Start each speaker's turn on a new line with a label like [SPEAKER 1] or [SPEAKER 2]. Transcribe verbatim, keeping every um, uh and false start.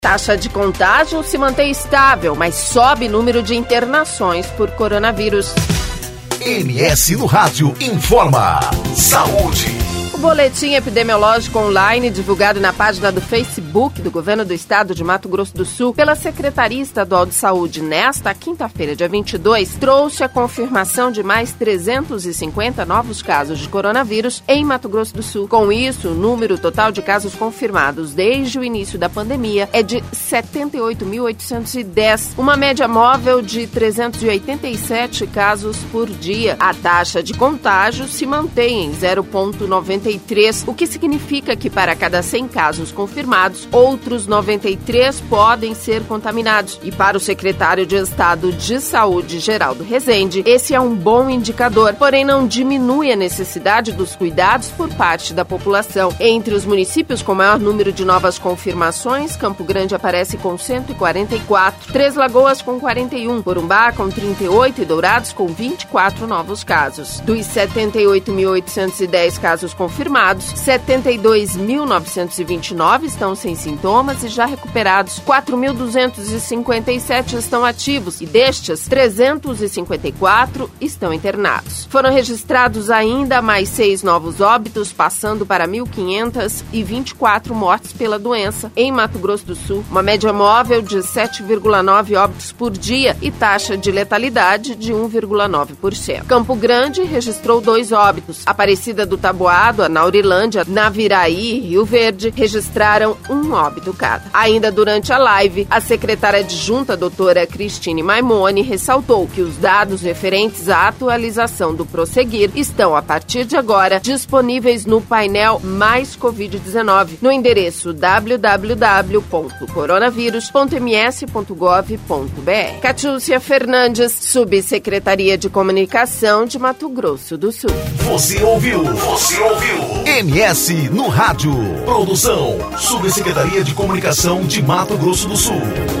[SPEAKER 1] Taxa de contágio se mantém estável, mas sobe número de internações por coronavírus.
[SPEAKER 2] M S no Rádio informa. Saúde.
[SPEAKER 1] O boletim epidemiológico online divulgado na página do Facebook do Governo do Estado de Mato Grosso do Sul pela Secretaria Estadual de Saúde nesta quinta-feira, dia vinte e dois, trouxe a confirmação de mais trezentos e cinquenta novos casos de coronavírus em Mato Grosso do Sul. Com isso, o número total de casos confirmados desde o início da pandemia é de setenta e oito mil oitocentos e dez, uma média móvel de trezentos e oitenta e sete casos por dia. A taxa de contágio se mantém em zero vírgula noventa e três, o que significa que para cada cem casos confirmados, outros noventa e três podem ser contaminados. E para o secretário de Estado de Saúde, Geraldo Rezende, esse é um bom indicador, porém não diminui a necessidade dos cuidados por parte da população. Entre os municípios com maior número de novas confirmações, Campo Grande aparece com cento e quarenta e quatro, Três Lagoas com quarenta e um, Corumbá com trinta e oito e Dourados com vinte e quatro novos casos. Dos setenta e oito mil oitocentos e dez casos confirmados, setenta e dois mil novecentos e vinte e nove estão sem sintomas e já recuperados. quatro mil duzentos e cinquenta e sete estão ativos e destes, trezentos e cinquenta e quatro estão internados. Foram registrados ainda mais seis novos óbitos, passando para mil quinhentos e vinte e quatro mortes pela doença em Mato Grosso do Sul, uma média móvel de sete vírgula nove óbitos por dia e taxa de letalidade de um vírgula nove por cento. Campo Grande registrou dois óbitos. Aparecida do Taboado, Naurilândia, Naviraí e Rio Verde registraram um óbito cada. Ainda durante a live, a secretária adjunta, doutora Cristine Maimone, ressaltou que os dados referentes à atualização do Prosseguir estão, a partir de agora, disponíveis no painel Mais covid dezenove, no endereço w w w ponto coronavírus ponto m s ponto gov ponto b r. Catiúcia Fernandes, Subsecretaria de Comunicação de Mato Grosso do Sul.
[SPEAKER 2] Você ouviu? Você ouviu? M S no Rádio. Produção, Subsecretaria de Comunicação de Mato Grosso do Sul.